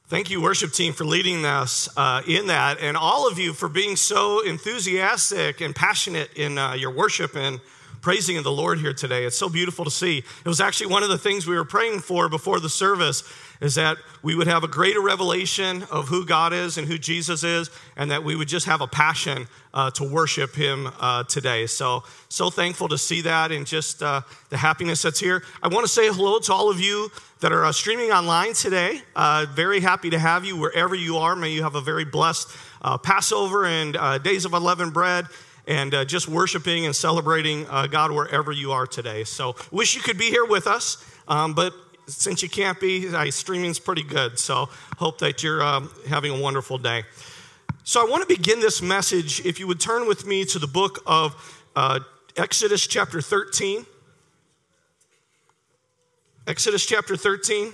Thank you, worship team, for leading us in that, and all of you for being so enthusiastic and passionate in your worship and praising of the Lord here today. It's so beautiful to see. It was actually one of the things we were praying for before the service, is that we would have a greater revelation of who God is and who Jesus is, and that we would just have a passion to worship him today. So thankful to see that and just the happiness that's here. I want to say hello to all of you that are streaming online today. Very happy to have you wherever you are. May you have a very blessed Passover and Days of Unleavened Bread, and just worshiping and celebrating God wherever you are today. So wish you could be here with us, but since you can't be, streaming's pretty good. So hope that you're having a wonderful day. So I want to begin this message, if you would turn with me to the book of Exodus chapter 13. Exodus chapter 13.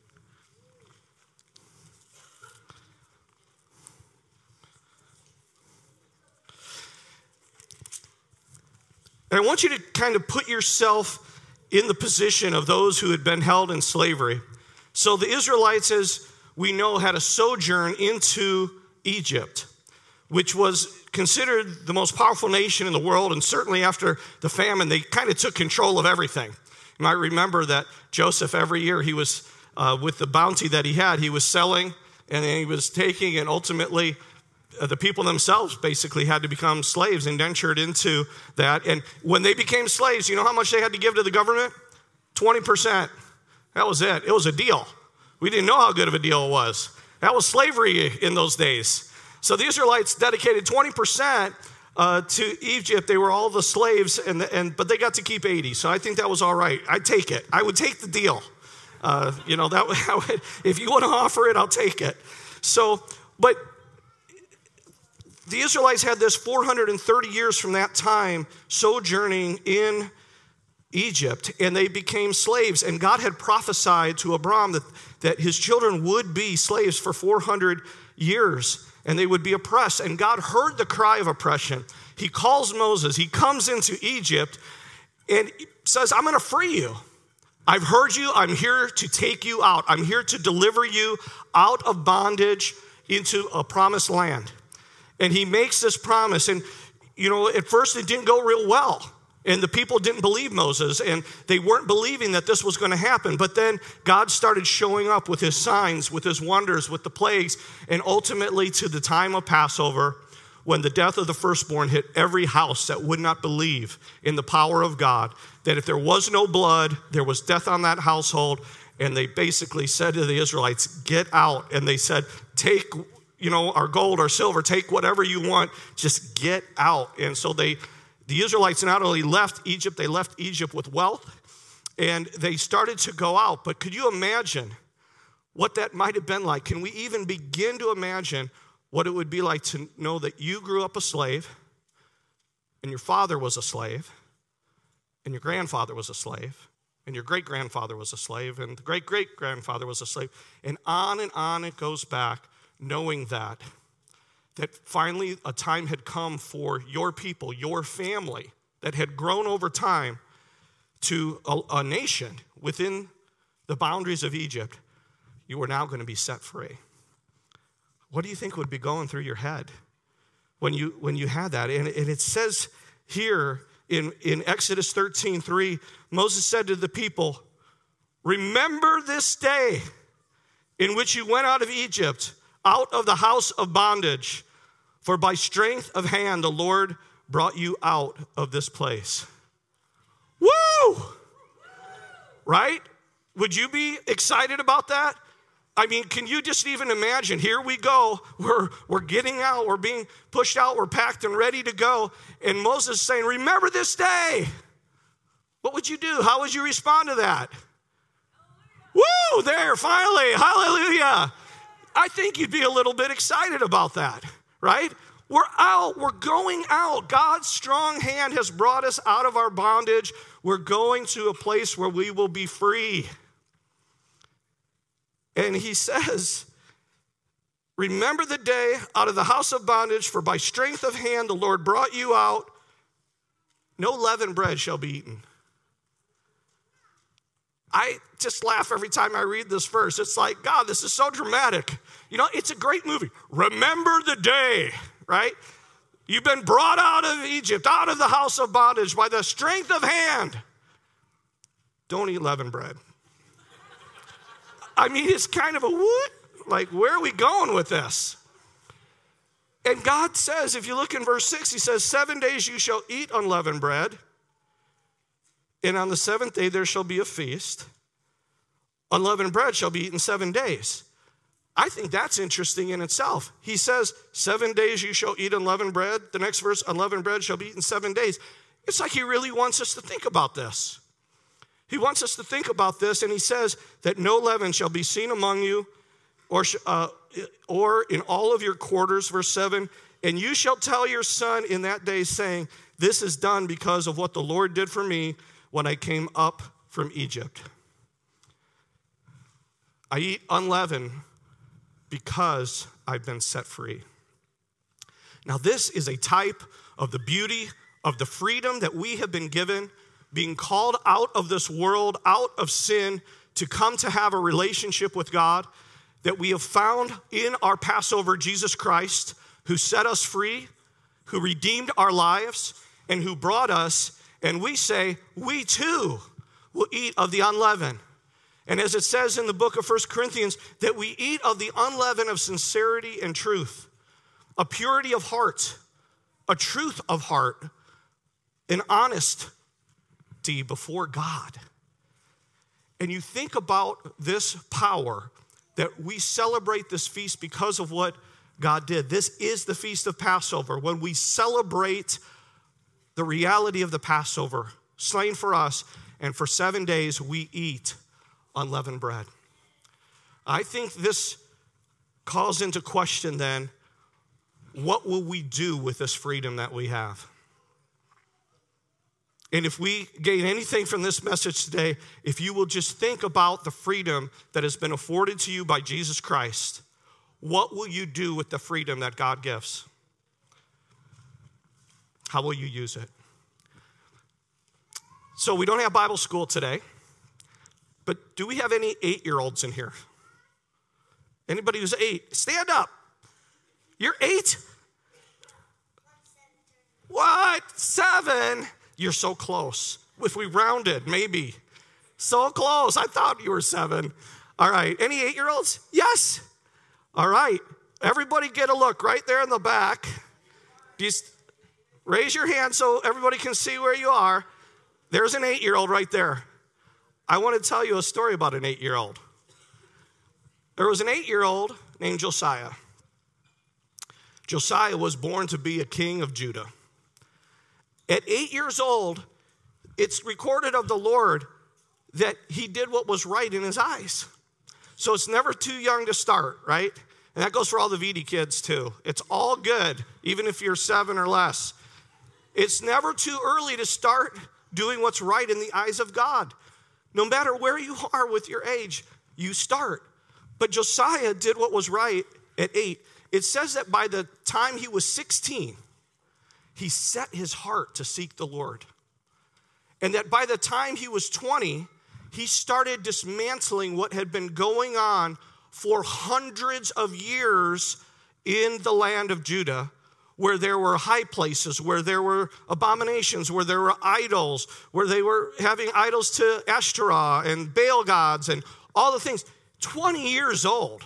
And I want you to kind of put yourself in the position of those who had been held in slavery. So the Israelites, as we know, had a sojourn into Egypt, which was considered the most powerful nation in the world, and certainly after the famine, they kind of took control of everything. You might remember that Joseph, every year, he was, with the bounty that he had, he was selling, and then he was taking, and ultimately, the people themselves basically had to become slaves, indentured into that. And when they became slaves, you know how much they had to give to the government? 20%. That was it. It was a deal. We didn't know how good of a deal it was. That was slavery in those days. So the Israelites dedicated 20% to Egypt. They were all the slaves, but they got to keep 80. So I think that was all right. I'd take it. I would take the deal. If you want to offer it, I'll take it. But the Israelites had this 430 years from that time sojourning in Egypt, and they became slaves. And God had prophesied to Abraham that his children would be slaves for 400 years, and they would be oppressed. And God heard the cry of oppression. He calls Moses. He comes into Egypt and says, I'm going to free you. I've heard you. I'm here to take you out. I'm here to deliver you out of bondage into a promised land. And he makes this promise. And, at first it didn't go real well. And the people didn't believe Moses. And they weren't believing that this was going to happen. But then God started showing up with his signs, with his wonders, with the plagues. And ultimately to the time of Passover, when the death of the firstborn hit every house that would not believe in the power of God, that if there was no blood, there was death on that household. And they basically said to the Israelites, get out. And they said, take our gold, our silver, take whatever you want, just get out. And so the Israelites not only left Egypt, they left Egypt with wealth, and they started to go out. But could you imagine what that might have been like? Can we even begin to imagine what it would be like to know that you grew up a slave, and your father was a slave, and your grandfather was a slave, and your great-grandfather was a slave, and the great-great-grandfather was a slave, and on it goes back, knowing that finally a time had come for your people, your family, that had grown over time to a nation within the boundaries of Egypt, you were now going to be set free. What do you think would be going through your head when you had that? And it says here in Exodus 13:3, Moses said to the people, remember this day in which you went out of Egypt, out of the house of bondage, for by strength of hand the Lord brought you out of this place. Woo! Right? Would you be excited about that? I mean, can you just even imagine? Here we go. We're getting out. We're being pushed out. We're packed and ready to go. And Moses is saying, remember this day. What would you do? How would you respond to that? Woo! There, finally. Hallelujah. I think you'd be a little bit excited about that, right? We're out. We're going out. God's strong hand has brought us out of our bondage. We're going to a place where we will be free. And he says, remember the day out of the house of bondage, for by strength of hand the Lord brought you out. No leavened bread shall be eaten. I just laugh every time I read this verse. It's like, God, this is so dramatic. You know, it's a great movie. Remember the day, right? You've been brought out of Egypt, out of the house of bondage by the strength of hand. Don't eat leavened bread. I mean, it's kind of a what? Like, where are we going with this? And God says, if you look in verse 6, he says, 7 days you shall eat unleavened bread, and on the seventh day there shall be a feast. Unleavened bread shall be eaten 7 days. I think that's interesting in itself. He says, 7 days you shall eat unleavened bread. The next verse, unleavened bread shall be eaten 7 days. It's like he really wants us to think about this. He wants us to think about this, and he says that no leaven shall be seen among you or in all of your quarters, verse 7. And you shall tell your son in that day, saying, this is done because of what the Lord did for me when I came up from Egypt. I eat unleavened because I've been set free. Now, this is a type of the beauty of the freedom that we have been given, being called out of this world, out of sin, to come to have a relationship with God, that we have found in our Passover Jesus Christ, who set us free, who redeemed our lives, and who brought us, and we say, we too will eat of the unleavened. And as it says in the book of 1 Corinthians, that we eat of the unleavened of sincerity and truth, a purity of heart, a truth of heart, an honesty before God. And you think about this power that we celebrate this feast because of what God did. This is the Feast of Passover, when we celebrate the reality of the Passover, slain for us, and for 7 days we eat unleavened bread. I think this calls into question then, what will we do with this freedom that we have? And if we gain anything from this message today, if you will just think about the freedom that has been afforded to you by Jesus Christ, what will you do with the freedom that God gives? How will you use it? So we don't have Bible school today, but do we have any 8-year-olds in here? Anybody who's 8? Stand up. You're 8? What? 7? You're so close. If we rounded, maybe. So close. I thought you were 7. All right. Any 8-year-olds? Yes. All right. Everybody get a look right there in the back. Just raise your hand so everybody can see where you are. There's an 8-year-old right there. I want to tell you a story about an 8-year-old. There was an 8-year-old named Josiah. Josiah was born to be a king of Judah. At 8 years old, it's recorded of the Lord that he did what was right in his eyes. So it's never too young to start, right? And that goes for all the VD kids too. It's all good, even if you're 7 or less. It's never too early to start doing what's right in the eyes of God. No matter where you are with your age, you start. But Josiah did what was right at 8. It says that by the time he was 16, he set his heart to seek the Lord. And that by the time he was 20, he started dismantling what had been going on for hundreds of years in the land of Judah, where there were high places, where there were abominations, where there were idols, where they were having idols to Ashtoreth and Baal gods and all the things. 20 years old.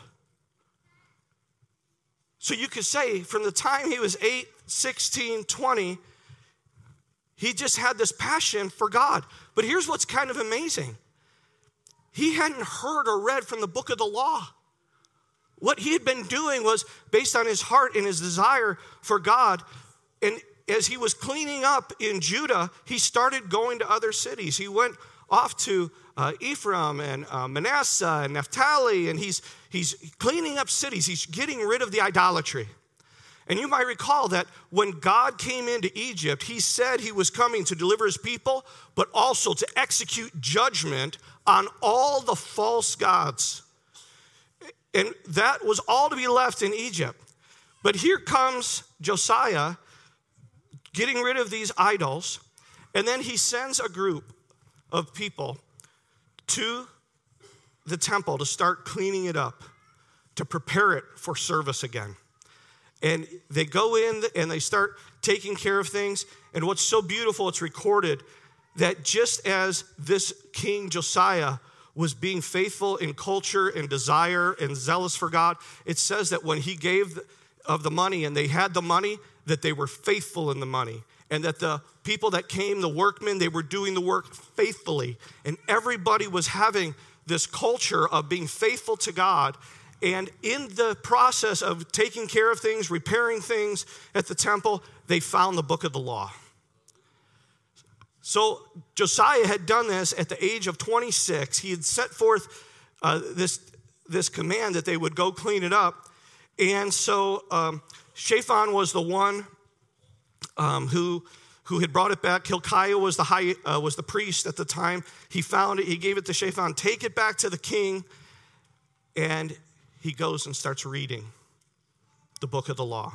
So you could say from the time he was 8, 16, 20, he just had this passion for God. But here's what's kind of amazing. He hadn't heard or read from the book of the law. What he had been doing was based on his heart and his desire for God. And as he was cleaning up in Judah, he started going to other cities. He went off to Ephraim and Manasseh and Naphtali, and he's cleaning up cities. He's getting rid of the idolatry. And you might recall that when God came into Egypt, he said he was coming to deliver his people, but also to execute judgment on all the false gods. And that was all to be left in Egypt. But here comes Josiah getting rid of these idols, and then he sends a group of people to the temple to start cleaning it up, to prepare it for service again. And they go in and they start taking care of things. And what's so beautiful, it's recorded that just as this King Josiah was being faithful in culture and desire and zealous for God, it says that when he gave of the money and they had the money, that they were faithful in the money. And that the people that came, the workmen, they were doing the work faithfully. And everybody was having this culture of being faithful to God. And in the process of taking care of things, repairing things at the temple, they found the book of the law. So Josiah had done this at the age of 26. He had set forth this command that they would go clean it up. And so Shaphan was the one who had brought it back. Hilkiah was the priest at the time. He found it. He gave it to Shaphan. Take it back to the king. And he goes and starts reading the book of the law.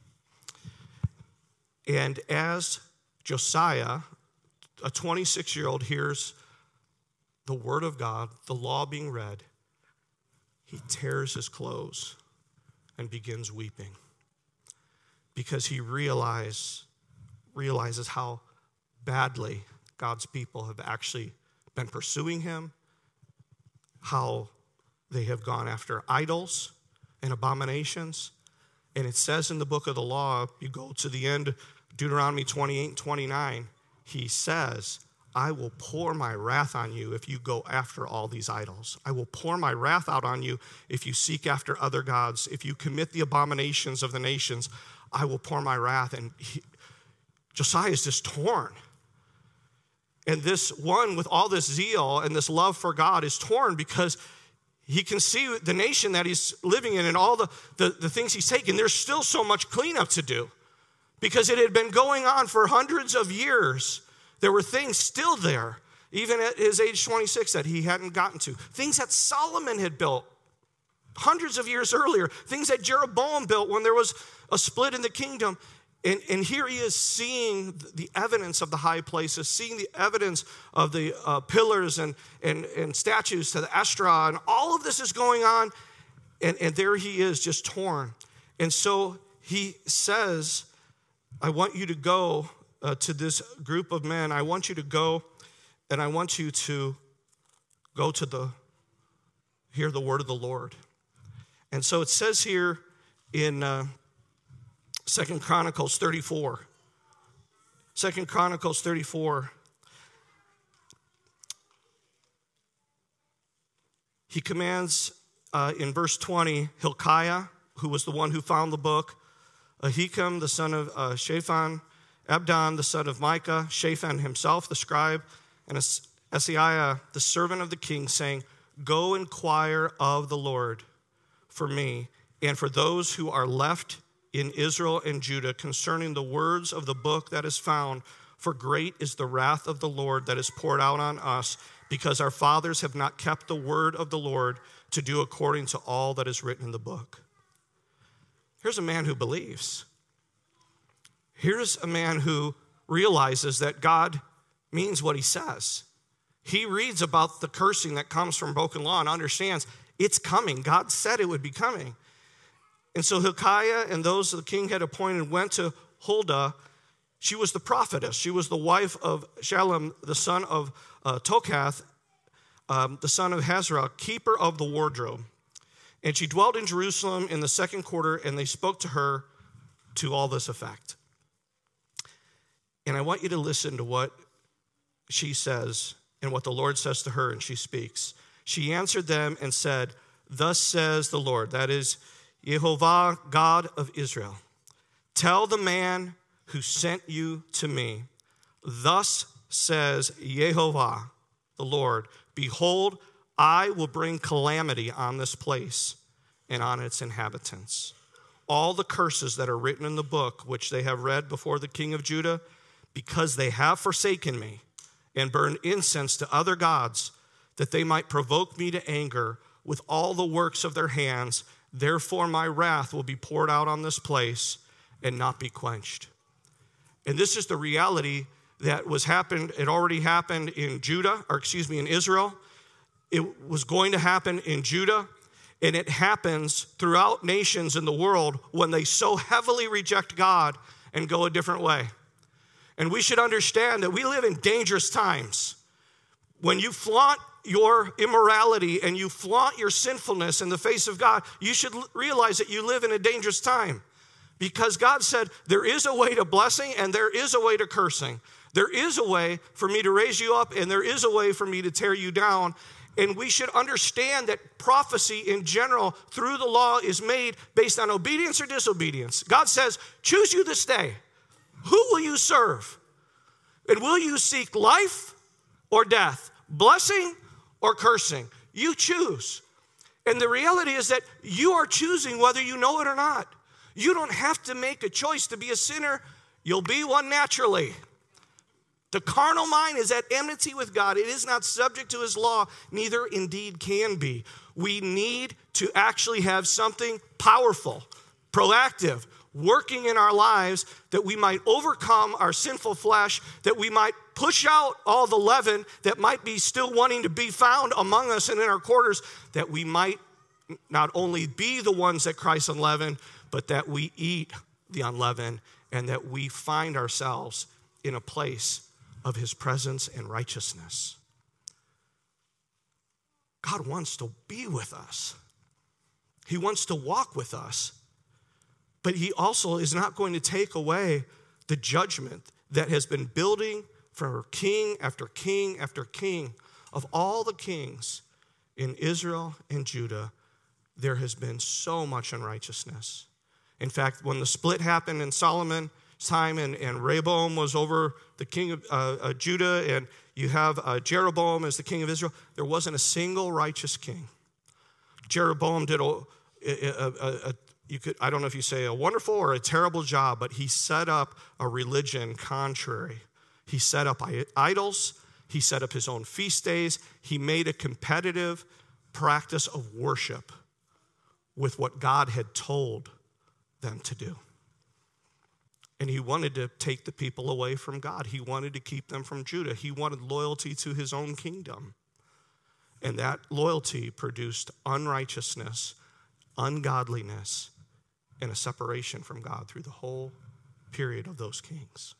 And as Josiah, a 26-year-old, hears the word of God, the law being read, he tears his clothes and begins weeping because he realizes how badly God's people have actually been pursuing him, how they have gone after idols and abominations. And it says in the book of the law, you go to the end, Deuteronomy 28 and 29, he says, I will pour my wrath on you if you go after all these idols. I will pour my wrath out on you if you seek after other gods. If you commit the abominations of the nations, I will pour my wrath. And Josiah is just torn. And this one with all this zeal and this love for God is torn because he can see the nation that he's living in and all the things he's taken. There's still so much cleanup to do because it had been going on for hundreds of years. There were things still there, even at his age 26, that he hadn't gotten to. Things that Solomon had built hundreds of years earlier. Things that Jeroboam built when there was a split in the kingdom. And here he is seeing the evidence of the high places, seeing the evidence of the pillars and statues to the Ashtoreth, and all of this is going on, and there he is just torn. And so he says, I want you to go to this group of men. I want you to go, and I want you to go to hear the word of the Lord. And so it says here in 2 Chronicles 34. 2 Chronicles 34. He commands in verse 20, Hilkiah, who was the one who found the book, Ahikam, the son of Shaphan, Abdon, the son of Micah, Shaphan himself, the scribe, and Asaiah, the servant of the king, saying, go inquire of the Lord for me and for those who are left in Israel and Judah concerning the words of the book that is found, for great is the wrath of the Lord that is poured out on us, because our fathers have not kept the word of the Lord to do according to all that is written in the book. Here's a man who believes. Here's a man who realizes that God means what he says. He reads about the cursing that comes from broken law and understands it's coming. God said it would be coming. And so Hilkiah and those the king had appointed went to Huldah. She was the prophetess. She was the wife of Shallum, the son of Tokath, the son of Hazarah, keeper of the wardrobe. And she dwelt in Jerusalem in the second quarter, and they spoke to her to all this effect. And I want you to listen to what she says and what the Lord says to her, and she speaks. She answered them and said, thus says the Lord, that is, Yehovah, God of Israel, tell the man who sent you to me, thus says Yehovah, the Lord, behold, I will bring calamity on this place and on its inhabitants. All the curses that are written in the book, which they have read before the king of Judah, because they have forsaken me and burned incense to other gods, that they might provoke me to anger with all the works of their hands. Therefore, my wrath will be poured out on this place and not be quenched. And this is the reality that was happened. It already happened in in Israel. It was going to happen in Judah, and it happens throughout nations in the world when they so heavily reject God and go a different way. And we should understand that we live in dangerous times. When you flaunt your immorality and you flaunt your sinfulness in the face of God, you should realize that you live in a dangerous time. Because God said there is a way to blessing and there is a way to cursing. There is a way for me to raise you up and there is a way for me to tear you down. And we should understand that prophecy in general through the law is made based on obedience or disobedience. God says, choose you this day. Who will you serve? And will you seek life or death? Blessing or cursing? You choose. And the reality is that you are choosing whether you know it or not. You don't have to make a choice to be a sinner. You'll be one naturally. The carnal mind is at enmity with God. It is not subject to his law, neither indeed can be. We need to actually have something powerful, proactive, working in our lives that we might overcome our sinful flesh, that we might push out all the leaven that might be still wanting to be found among us and in our quarters, that we might not only be the ones that Christ unleavened, but that we eat the unleavened and that we find ourselves in a place of his presence and righteousness. God wants to be with us. He wants to walk with us. But he also is not going to take away the judgment that has been building for king after king after king. Of all the kings in Israel and Judah, there has been so much unrighteousness. In fact, when the split happened in Solomon's time and Rehoboam was over the king of Judah and you have Jeroboam as the king of Israel, there wasn't a single righteous king. Jeroboam did I don't know if you say a wonderful or a terrible job, but he set up a religion contrary. He set up idols. He set up his own feast days. He made a competitive practice of worship with what God had told them to do. And he wanted to take the people away from God. He wanted to keep them from Judah. He wanted loyalty to his own kingdom. And that loyalty produced unrighteousness, ungodliness, and a separation from God through the whole period of those kings.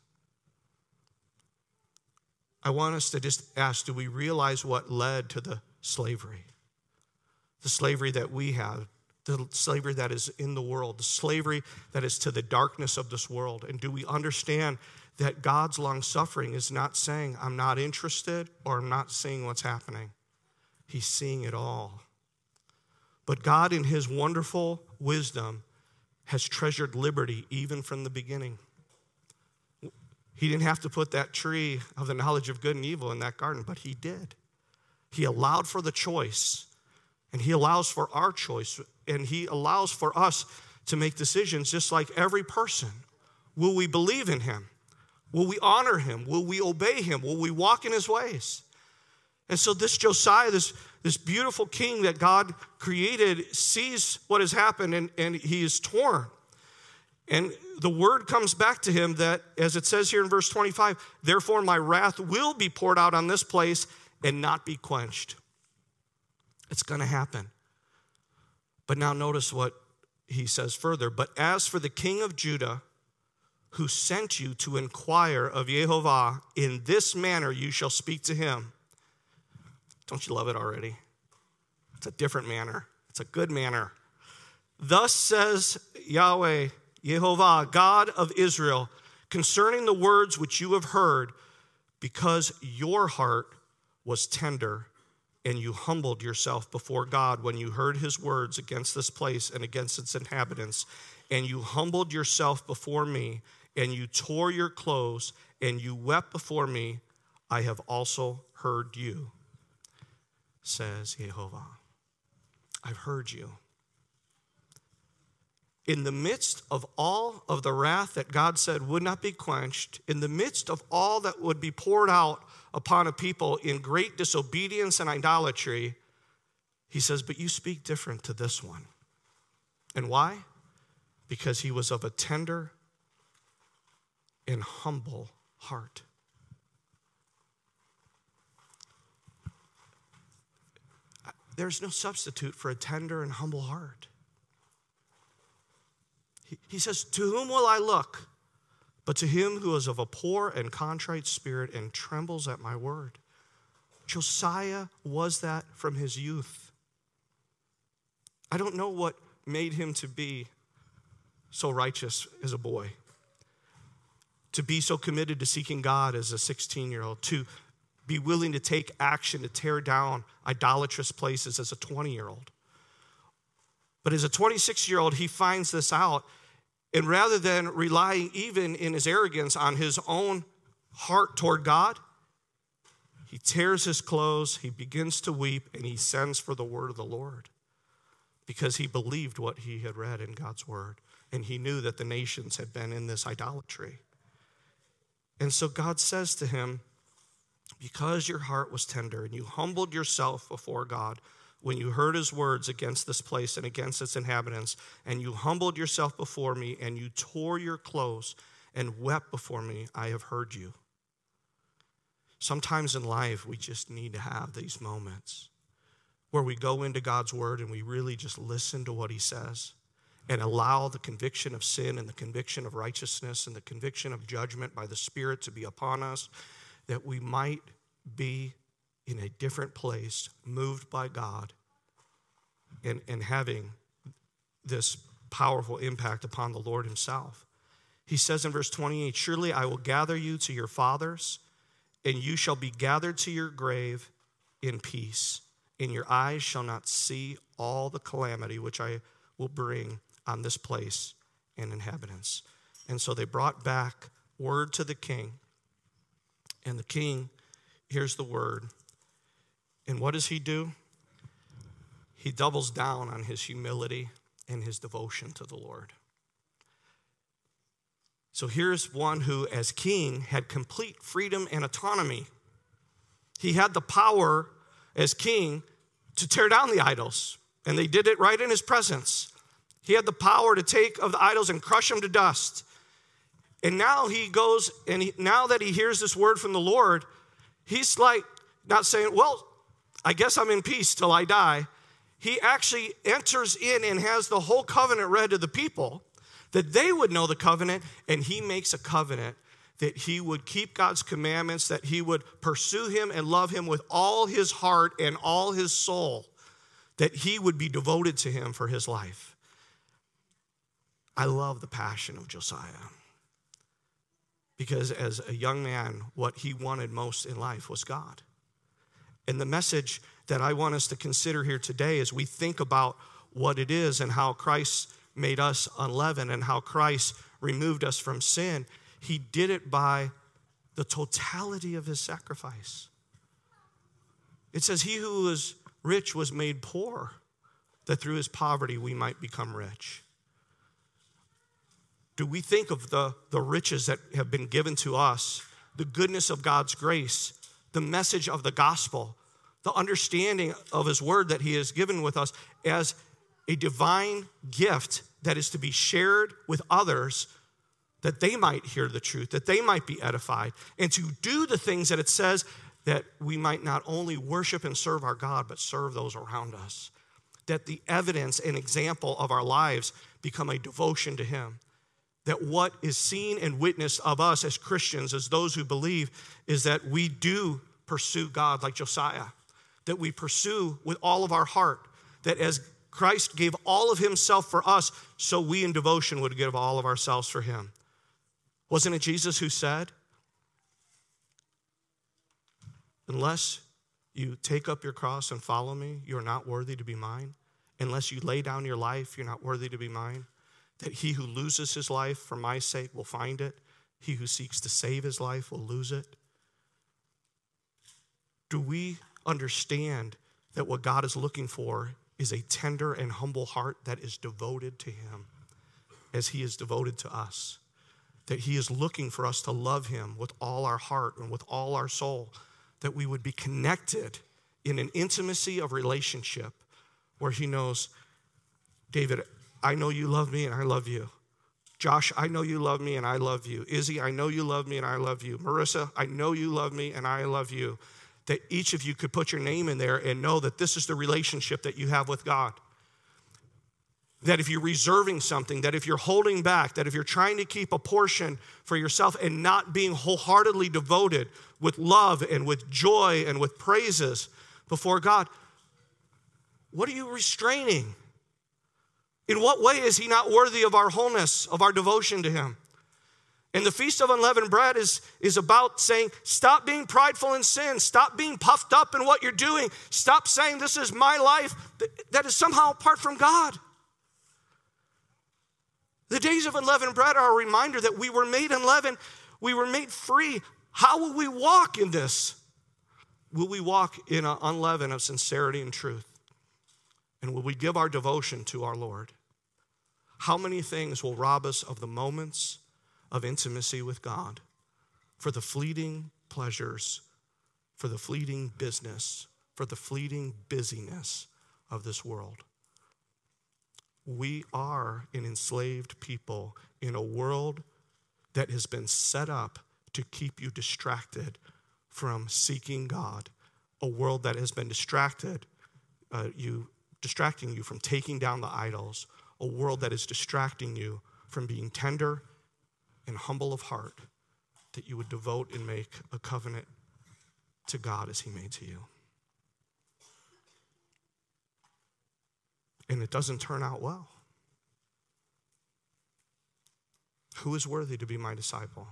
I want us to just ask, do we realize what led to the slavery? The slavery that we have, the slavery that is in the world, the slavery that is to the darkness of this world. And do we understand that God's long suffering is not saying, I'm not interested or I'm not seeing what's happening. He's seeing it all. But God in his wonderful wisdom has treasured liberty even from the beginning. He didn't have to put that tree of the knowledge of good and evil in that garden, but he did. He allowed for the choice, and he allows for our choice, and he allows for us to make decisions just like every person. Will we believe in him? Will we honor him? Will we obey him? Will we walk in his ways? And so this Josiah, this beautiful king that God created, sees what has happened and he is torn. And the word comes back to him that, as it says here in verse 25, therefore my wrath will be poured out on this place and not be quenched. It's going to happen. But now notice what he says further. But as for the king of Judah, who sent you to inquire of Jehovah, in this manner you shall speak to him. Don't you love it already? It's a different manner. It's a good manner. Thus says Yahweh, Jehovah, God of Israel, concerning the words which you have heard, because your heart was tender and you humbled yourself before God when you heard his words against this place and against its inhabitants, and you humbled yourself before me, and you tore your clothes, and you wept before me, I have also heard you, says Jehovah. I've heard you. In the midst of all of the wrath that God said would not be quenched, in the midst of all that would be poured out upon a people in great disobedience and idolatry, he says, but you speak different to this one. And why? Because he was of a tender and humble heart. there's no substitute for a tender and humble heart. He says, to whom will I look? But to him who is of a poor and contrite spirit and trembles at my word. Josiah was that from his youth. I don't know what made him to be so righteous as a boy, to be so committed to seeking God as a 16-year-old, to be willing to take action to tear down idolatrous places as a 20-year-old. But as a 26-year-old, he finds this out, and rather than relying even in his arrogance on his own heart toward God, he tears his clothes, he begins to weep, and he sends for the word of the Lord because he believed what he had read in God's word, and he knew that the nations had been in this idolatry. And so God says to him, because your heart was tender and you humbled yourself before God when you heard his words against this place and against its inhabitants, and you humbled yourself before me and you tore your clothes and wept before me, I have heard you. Sometimes in life, we just need to have these moments where we go into God's word and we really just listen to what he says and allow the conviction of sin and the conviction of righteousness and the conviction of judgment by the Spirit to be upon us, that we might be in a different place, moved by God, and having this powerful impact upon the Lord himself. He says in verse 28, surely I will gather you to your fathers, and you shall be gathered to your grave in peace, and your eyes shall not see all the calamity which I will bring on this place and inhabitants. And so they brought back word to the king, and the king hears the word. And what does he do? He doubles down on his humility and his devotion to the Lord. So here's one who, as king, had complete freedom and autonomy. He had the power as king to tear down the idols, and they did it right in his presence. He had the power to take of the idols and crush them to dust. And now he goes, and now that he hears this word from the Lord, he's like not saying, well, I guess I'm in peace till I die. He actually enters in and has the whole covenant read to the people, that they would know the covenant, and he makes a covenant that he would keep God's commandments, that he would pursue him and love him with all his heart and all his soul, that he would be devoted to him for his life. I love the passion of Josiah, because as a young man, what he wanted most in life was God. And the message that I want us to consider here today as we think about what it is and how Christ made us unleavened and how Christ removed us from sin, he did it by the totality of his sacrifice. It says, he who was rich was made poor, that through his poverty we might become rich. Do we think of the riches that have been given to us, the goodness of God's grace, the message of the gospel, the understanding of his word that he has given with us as a divine gift that is to be shared with others, that they might hear the truth, that they might be edified, and to do the things that it says that we might not only worship and serve our God, but serve those around us. That the evidence and example of our lives become a devotion to him. That what is seen and witnessed of us as Christians, as those who believe, is that we do pursue God like Josiah. That we pursue with all of our heart. That as Christ gave all of himself for us, so we in devotion would give all of ourselves for him. Wasn't it Jesus who said, unless you take up your cross and follow me, you're not worthy to be mine. Unless you lay down your life, you're not worthy to be mine. That he who loses his life for my sake will find it. He who seeks to save his life will lose it. Do we understand that what God is looking for is a tender and humble heart that is devoted to him as he is devoted to us? That he is looking for us to love him with all our heart and with all our soul, that we would be connected in an intimacy of relationship where he knows, David, I know you love me and I love you. Josh, I know you love me and I love you. Izzy, I know you love me and I love you. Marissa, I know you love me and I love you. that each of you could put your name in there and know that this is the relationship that you have with God. That if you're reserving something, that if you're holding back, that if you're trying to keep a portion for yourself and not being wholeheartedly devoted with love and with joy and with praises before God, what are you restraining? In what way is he not worthy of our wholeness, of our devotion to him? And the Feast of Unleavened Bread is about saying, stop being prideful in sin. Stop being puffed up in what you're doing. Stop saying this is my life that is somehow apart from God. The days of unleavened bread are a reminder that we were made unleavened. We were made free. How will we walk in this? Will we walk in an unleavened of sincerity and truth? And will we give our devotion to our Lord? How many things will rob us of the moments of intimacy with God for the fleeting pleasures, for the fleeting business, for the fleeting busyness of this world? We are an enslaved people in a world that has been set up to keep you distracted from seeking God, a world that has been distracting you from taking down the idols, a world that is distracting you from being tender and humble of heart, that you would devote and make a covenant to God as he made to you. And it doesn't turn out well. Who is worthy to be my disciple?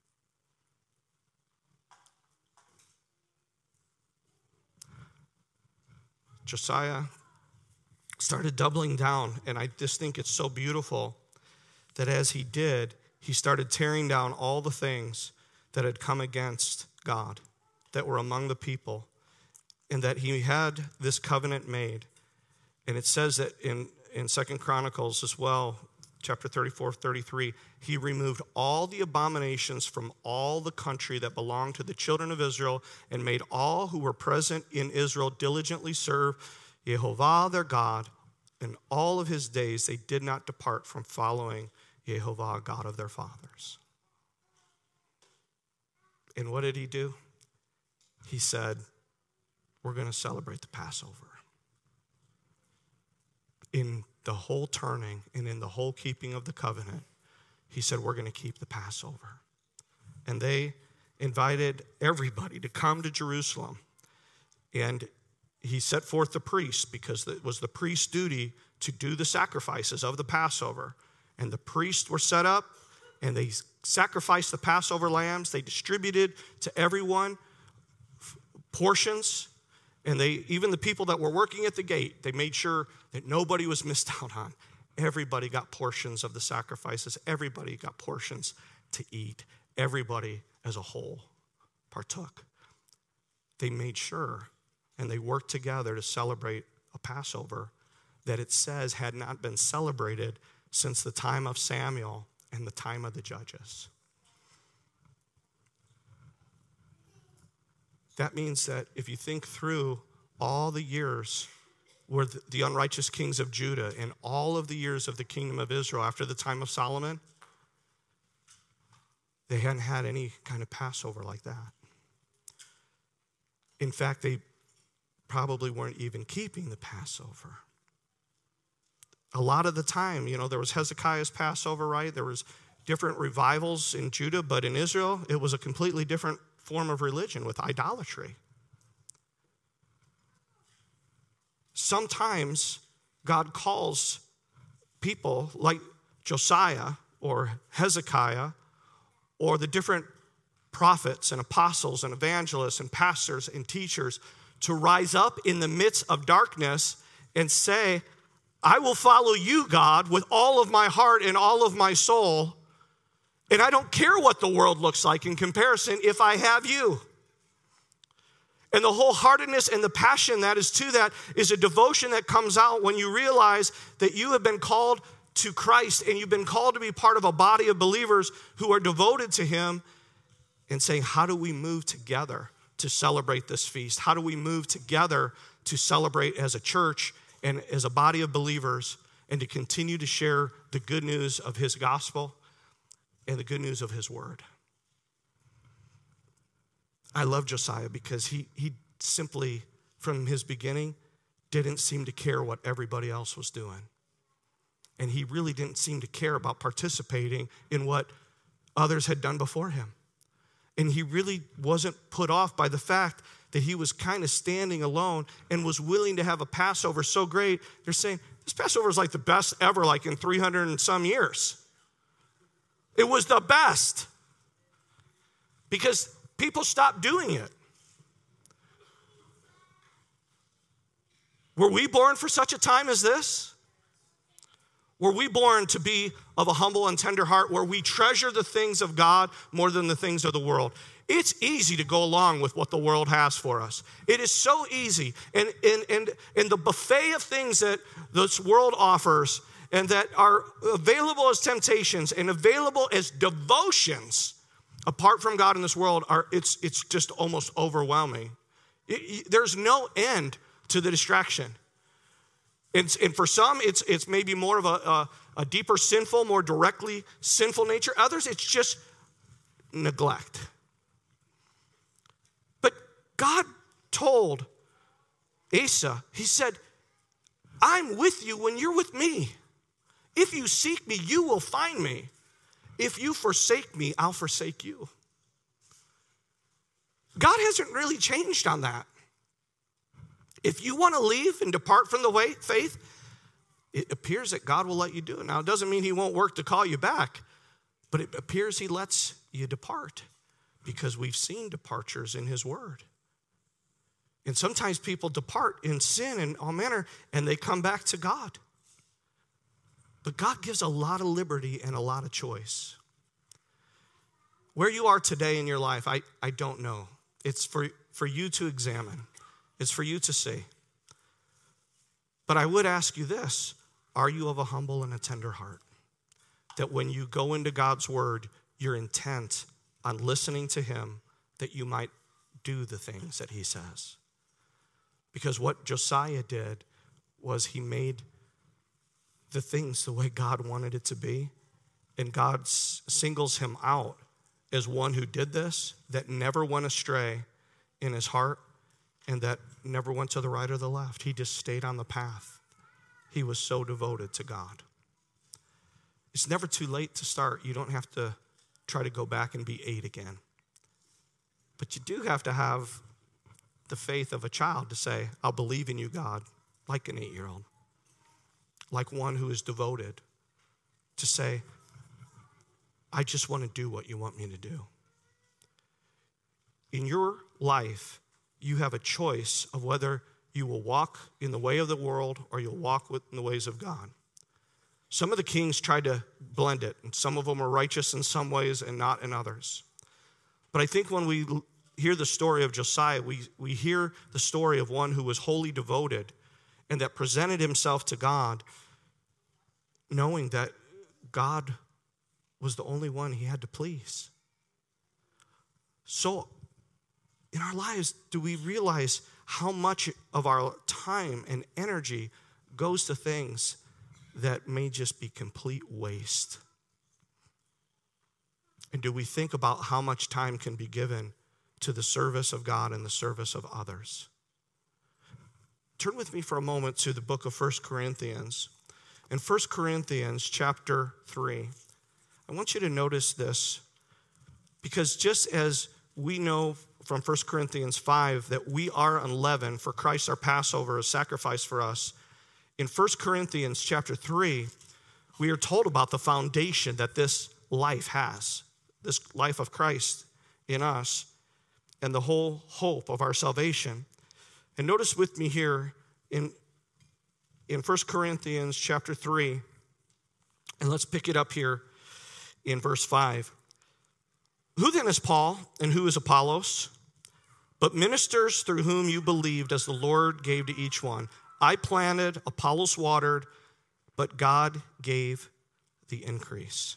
Josiah started doubling down, and I just think it's so beautiful that as he did, he started tearing down all the things that had come against God, that were among the people, and that he had this covenant made. And it says that in 2 Chronicles as well, chapter 34, 33, he removed all the abominations from all the country that belonged to the children of Israel and made all who were present in Israel diligently serve Jehovah their God. In all of his days, they did not depart from following Jehovah, God of their fathers. And what did he do? He said, we're going to celebrate the Passover. In the whole turning and in the whole keeping of the covenant, he said, we're going to keep the Passover. And they invited everybody to come to Jerusalem. And he set forth the priests because it was the priest's duty to do the sacrifices of the Passover. And the priests were set up and they sacrificed the Passover lambs. They distributed to everyone portions. And even the people that were working at the gate, they made sure that nobody was missed out on. Everybody got portions of the sacrifices. Everybody got portions to eat. Everybody as a whole partook. They made sure, and they worked together to celebrate a Passover that it says had not been celebrated since the time of Samuel and the time of the judges. That means that if you think through all the years where the unrighteous kings of Judah and all of the years of the kingdom of Israel after the time of Solomon, they hadn't had any kind of Passover like that. In fact, they probably weren't even keeping the Passover. A lot of the time, there was Hezekiah's Passover, right? There was different revivals in Judah, but in Israel, it was a completely different form of religion with idolatry. Sometimes God calls people like Josiah or Hezekiah or the different prophets and apostles and evangelists and pastors and teachers to rise up in the midst of darkness and say, I will follow you, God, with all of my heart and all of my soul. And I don't care what the world looks like in comparison if I have you. And the wholeheartedness and the passion that is to that is a devotion that comes out when you realize that you have been called to Christ and you've been called to be part of a body of believers who are devoted to him, and saying, how do we move together to celebrate this feast? How do we move together to celebrate as a church and as a body of believers and to continue to share the good news of his gospel and the good news of his word? I love Josiah because he simply, from his beginning, didn't seem to care what everybody else was doing. And he really didn't seem to care about participating in what others had done before him. And he really wasn't put off by the fact that he was kind of standing alone and was willing to have a Passover so great. They're saying, this Passover is like the best ever, like in 300 and some years. It was the best. Because people stopped doing it. Were we born for such a time as this? Were we born to be of a humble and tender heart where we treasure the things of God more than the things of the world? It's easy to go along with what the world has for us. It is so easy. And the buffet of things that this world offers and that are available as temptations and available as devotions apart from God in this world, it's just almost overwhelming. There's no end to the distraction. And for some, it's maybe more of a deeper sinful, more directly sinful nature. Others, it's just neglect. But God told Asa, he said, I'm with you when you're with me. If you seek me, you will find me. If you forsake me, I'll forsake you. God hasn't really changed on that. If you want to leave and depart from the faith, it appears that God will let you do it. Now, it doesn't mean he won't work to call you back, but it appears he lets you depart because we've seen departures in his word. And sometimes people depart in sin and all manner, and they come back to God. But God gives a lot of liberty and a lot of choice. Where you are today in your life, I don't know. It's for you to examine. It's for you to see. But I would ask you this, are you of a humble and a tender heart? That when you go into God's word, you're intent on listening to him that you might do the things that he says. Because what Josiah did was he made the things the way God wanted it to be, and God singles him out as one who did this, that never went astray in his heart, and that never went to the right or the left. He just stayed on the path. He was so devoted to God. It's never too late to start. You don't have to try to go back and be 8 again. But you do have to have the faith of a child to say, I'll believe in you, God, like an 8-year-old. Like one who is devoted to say, I just want to do what you want me to do. In your life, you have a choice of whether you will walk in the way of the world or you'll walk in the ways of God. Some of the kings tried to blend it, and some of them are righteous in some ways and not in others. But I think when we hear the story of Josiah, we hear the story of one who was wholly devoted and that presented himself to God, knowing that God was the only one he had to please. So, in our lives, do we realize how much of our time and energy goes to things that may just be complete waste? And do we think about how much time can be given to the service of God and the service of others? Turn with me for a moment to the book of 1 Corinthians. In 1 Corinthians chapter 3, I want you to notice this, because just as we know from 1 Corinthians 5 that we are unleavened, for Christ our Passover is sacrificed for us, in 1 Corinthians chapter 3, we are told about the foundation that this life has, this life of Christ in us, and the whole hope of our salvation. And notice with me here in 1 Corinthians chapter 3, and let's pick it up here in verse 5. Who then is Paul and who is Apollos? But ministers through whom you believed as the Lord gave to each one. I planted, Apollos watered, but God gave the increase.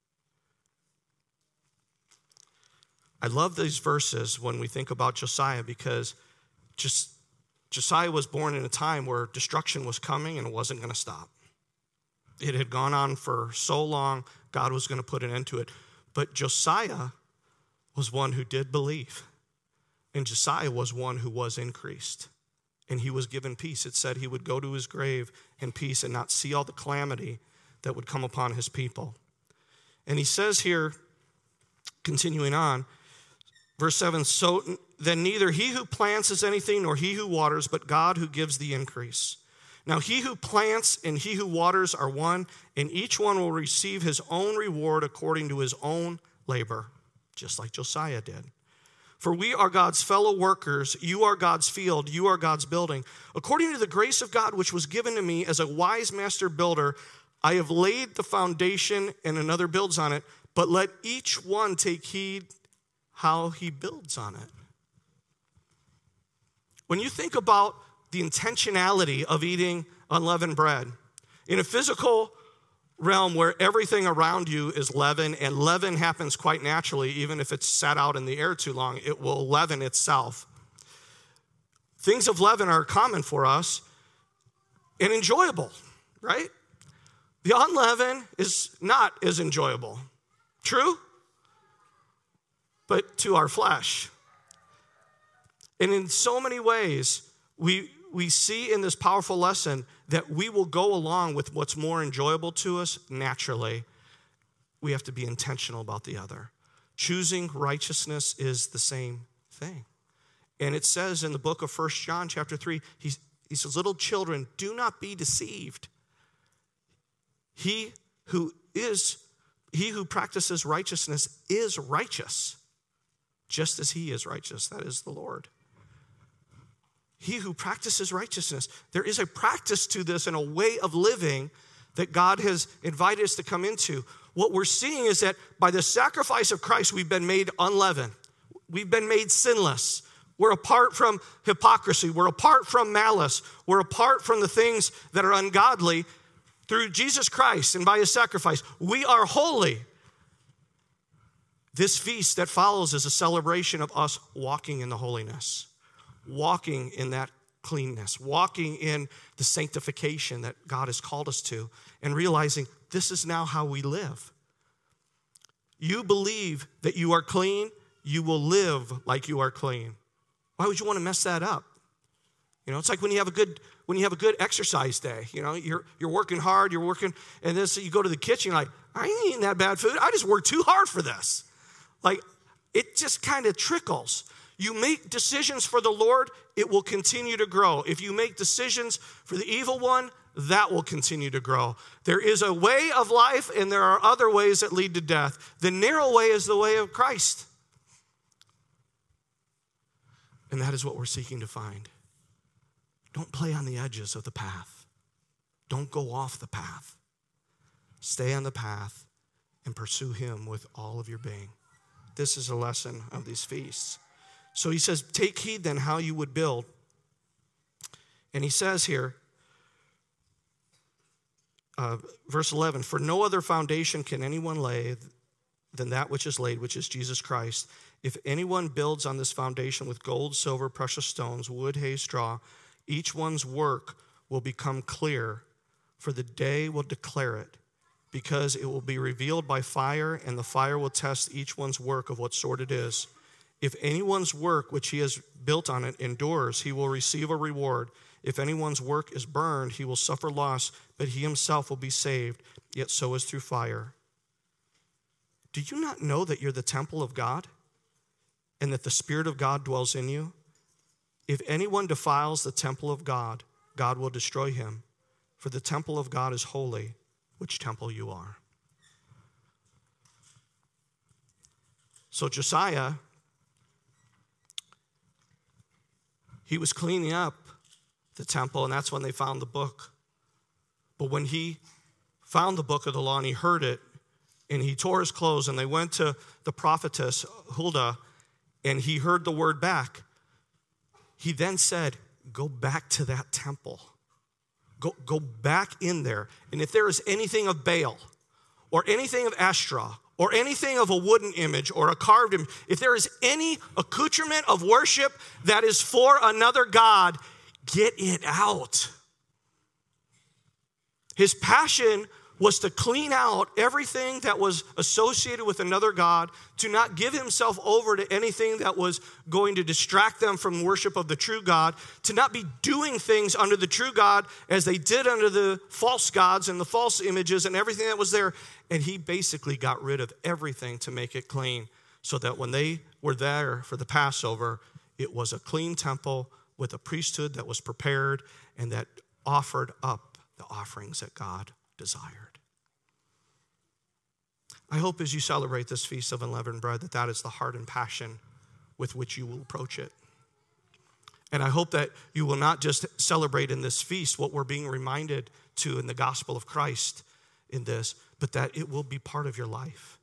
I love these verses when we think about Josiah, because Josiah was born in a time where destruction was coming and it wasn't going to stop. It had gone on for so long, God was going to put an end to it. But Josiah was one who did believe And Josiah was one who was increased. And he was given peace. It said he would go to his grave in peace and not see all the calamity that would come upon his people. And he says here, continuing on, verse 7, so then neither he who plants is anything nor he who waters, but God who gives the increase. Now he who plants and he who waters are one, and each one will receive his own reward according to his own labor, just like Josiah did. For we are God's fellow workers. You are God's field. You are God's building. According to the grace of God which was given to me as a wise master builder, I have laid the foundation and another builds on it, but let each one take heed how he builds on it. When you think about the intentionality of eating unleavened bread, in a physical realm where everything around you is leaven, and leaven happens quite naturally, even if it's sat out in the air too long, it will leaven itself. Things of leaven are common for us and enjoyable, right? The unleavened is not as enjoyable. True? But to our flesh. And in so many ways, we see in this powerful lesson that we will go along with what's more enjoyable to us naturally. We have to be intentional about the other. Choosing righteousness is the same thing. And it says in the book of 1 John chapter 3, he says, little children, do not be deceived. He who practices righteousness is righteous, just as he is righteous, that is the Lord. He who practices righteousness. There is a practice to this and a way of living that God has invited us to come into. What we're seeing is that by the sacrifice of Christ, we've been made unleavened. We've been made sinless. We're apart from hypocrisy. We're apart from malice. We're apart from the things that are ungodly through Jesus Christ and by his sacrifice. We are holy. This feast that follows is a celebration of us walking in the holiness, walking in that cleanness, walking in the sanctification that God has called us to, and realizing this is now how we live. You believe that you are clean, you will live like you are clean. Why would you want to mess that up? You know, it's like when you have a good exercise day. You know, you're working hard, and then so you go to the kitchen, you're like, I ain't eating that bad food. I just worked too hard for this. Like, it just kind of trickles. You make decisions for the Lord, it will continue to grow. If you make decisions for the evil one, that will continue to grow. There is a way of life, and there are other ways that lead to death. The narrow way is the way of Christ. And that is what we're seeking to find. Don't play on the edges of the path. Don't go off the path. Stay on the path and pursue him with all of your being. This is a lesson of these feasts. So he says, take heed then how you would build. And he says here, verse 11, for no other foundation can anyone lay than that which is laid, which is Jesus Christ. If anyone builds on this foundation with gold, silver, precious stones, wood, hay, straw, each one's work will become clear, for the day will declare it, because it will be revealed by fire, and the fire will test each one's work of what sort it is. If anyone's work which he has built on it endures, he will receive a reward. If anyone's work is burned, he will suffer loss, but he himself will be saved, yet so is through fire. Do you not know that you're the temple of God, and that the Spirit of God dwells in you? If anyone defiles the temple of God, God will destroy him, for the temple of God is holy, which temple you are. So Josiah, he was cleaning up the temple, and that's when they found the book. But when he found the book of the law and he heard it, and he tore his clothes, and they went to the prophetess Huldah, and he heard the word back, he then said, go back to that temple. Go back in there. And if there is anything of Baal or anything of Ashtoreth or anything of a wooden image or a carved image, if there is any accoutrement of worship that is for another god, get it out. His passion was to clean out everything that was associated with another god, to not give himself over to anything that was going to distract them from worship of the true God, to not be doing things under the true God as they did under the false gods and the false images and everything that was there. And he basically got rid of everything to make it clean, so that when they were there for the Passover, it was a clean temple with a priesthood that was prepared and that offered up the offerings that God desired. I hope as you celebrate this Feast of Unleavened Bread that is the heart and passion with which you will approach it. And I hope that you will not just celebrate in this feast what we're being reminded to in the gospel of Christ in this, but that it will be part of your life.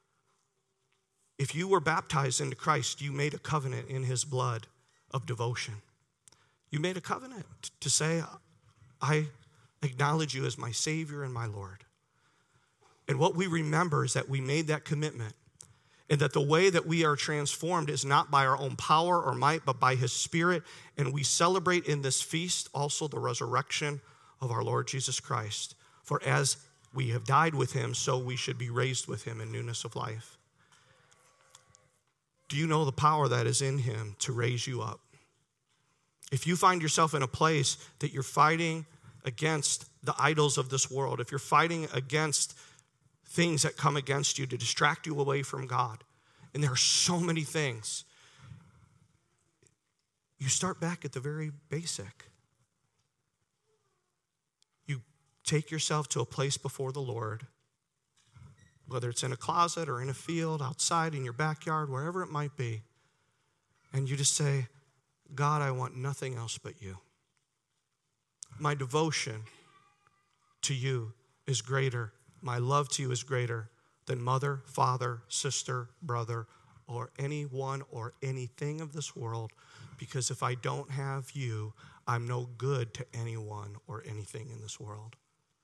If you were baptized into Christ, you made a covenant in his blood of devotion. You made a covenant to say, I acknowledge you as my Savior and my Lord. And what we remember is that we made that commitment, and that the way that we are transformed is not by our own power or might, but by his Spirit. And we celebrate in this feast also the resurrection of our Lord Jesus Christ. For as we have died with him, so we should be raised with him in newness of life. Do you know the power that is in him to raise you up? If you find yourself in a place that you're fighting against the idols of this world, if you're fighting against things that come against you to distract you away from God, and there are so many things, you start back at the very basic. You take yourself to a place before the Lord, whether it's in a closet or in a field, outside, in your backyard, wherever it might be, and you just say, God, I want nothing else but you. My devotion to you is greater. My love to you is greater than mother, father, sister, brother, or anyone or anything of this world. Because if I don't have you, I'm no good to anyone or anything in this world.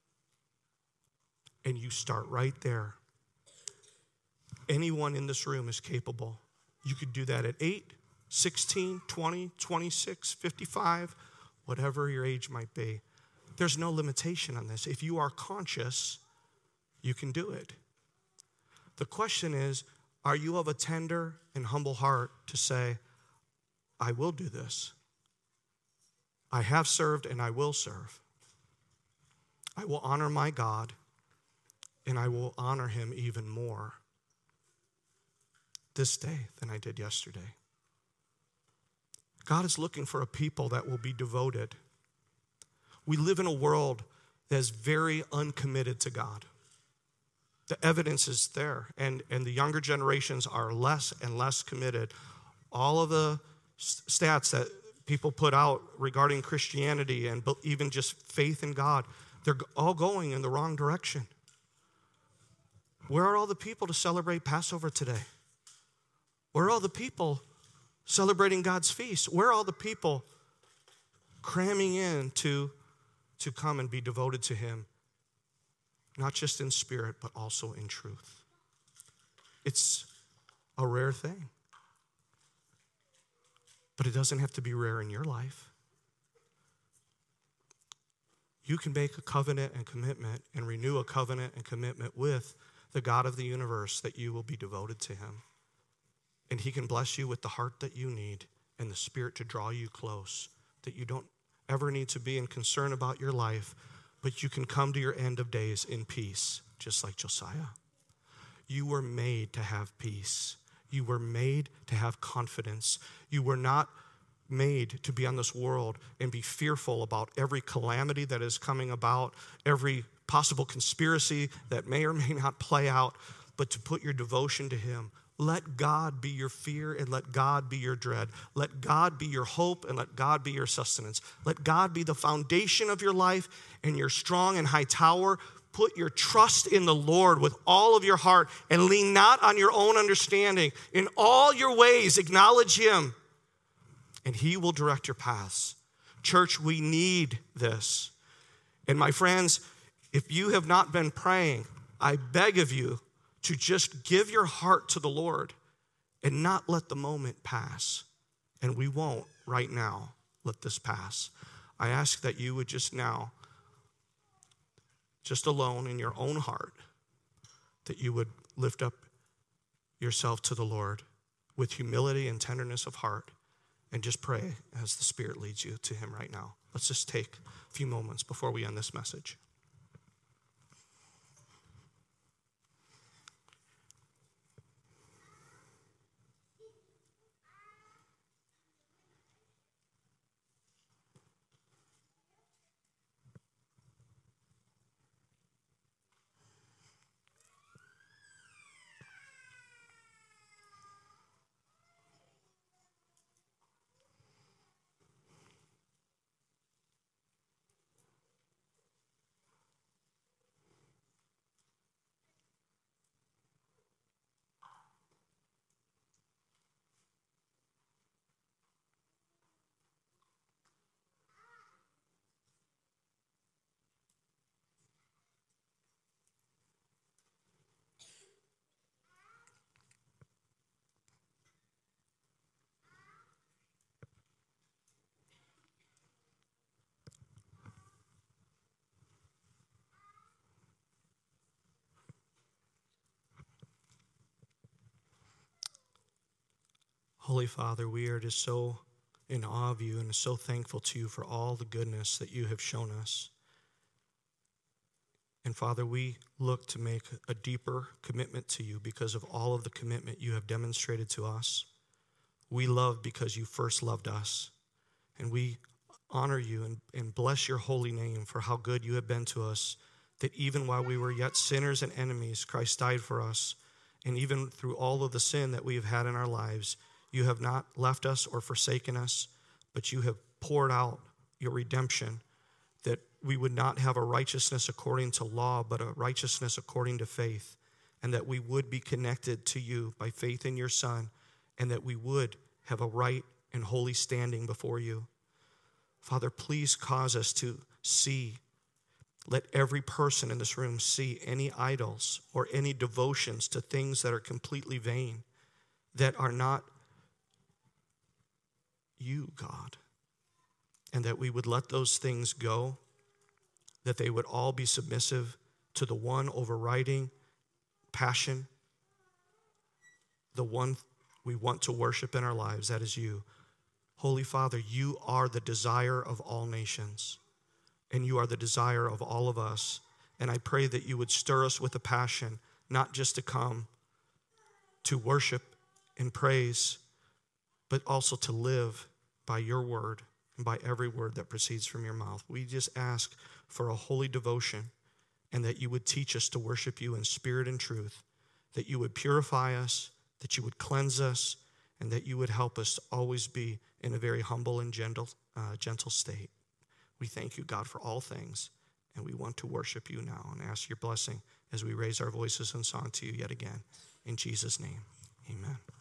And you start right there. Anyone in this room is capable. You could do that at 8, 16, 20, 26, 55, whatever your age might be. There's no limitation on this. If you are conscious, you can do it. The question is, are you of a tender and humble heart to say, I will do this. I have served and I will serve. I will honor my God, and I will honor him even more this day than I did yesterday. God is looking for a people that will be devoted. We live in a world that is very uncommitted to God. The evidence is there, and the younger generations are less and less committed. All of the stats that people put out regarding Christianity and even just faith in God, they're all going in the wrong direction. Where are all the people to celebrate Passover today? Where are all the people celebrating God's feast? Where are all the people cramming in to come and be devoted to him? Not just in spirit, but also in truth. It's a rare thing. But it doesn't have to be rare in your life. You can make a covenant and commitment and renew a covenant and commitment with the God of the universe that you will be devoted to him. And he can bless you with the heart that you need and the Spirit to draw you close, that you don't ever need to be in concern about your life, but you can come to your end of days in peace, just like Josiah. You were made to have peace. You were made to have confidence. You were not made to be on this world and be fearful about every calamity that is coming about, every possible conspiracy that may or may not play out, but to put your devotion to him. Let God be your fear and let God be your dread. Let God be your hope and let God be your sustenance. Let God be the foundation of your life and your strong and high tower. Put your trust in the Lord with all of your heart and lean not on your own understanding. In all your ways, acknowledge him, and he will direct your paths. Church, we need this. And my friends, if you have not been praying, I beg of you to just give your heart to the Lord and not let the moment pass. And we won't right now let this pass. I ask that you would just now just alone in your own heart, that you would lift up yourself to the Lord with humility and tenderness of heart and just pray as the Spirit leads you to him right now. Let's just take a few moments before we end this message. Holy Father, we are just so in awe of you and so thankful to you for all the goodness that you have shown us. And Father, we look to make a deeper commitment to you because of all of the commitment you have demonstrated to us. We love because you first loved us. And we honor you and bless your holy name for how good you have been to us, that even while we were yet sinners and enemies, Christ died for us. And even through all of the sin that we have had in our lives, you have not left us or forsaken us, but you have poured out your redemption, that we would not have a righteousness according to law, but a righteousness according to faith, and that we would be connected to you by faith in your Son, and that we would have a right and holy standing before you. Father, please cause us to see, let every person in this room see any idols or any devotions to things that are completely vain, that are not you, God, and that we would let those things go, that they would all be submissive to the one overriding passion, the one we want to worship in our lives, that is you. Holy Father, you are the desire of all nations, and you are the desire of all of us. And I pray that you would stir us with a passion, not just to come to worship and praise, but also to live by your word and by every word that proceeds from your mouth. We just ask for a holy devotion, and that you would teach us to worship you in spirit and truth, that you would purify us, that you would cleanse us, and that you would help us to always be in a very humble and gentle state. We thank you, God, for all things, and we want to worship you now and ask your blessing as we raise our voices in song to you yet again. In Jesus' name, amen.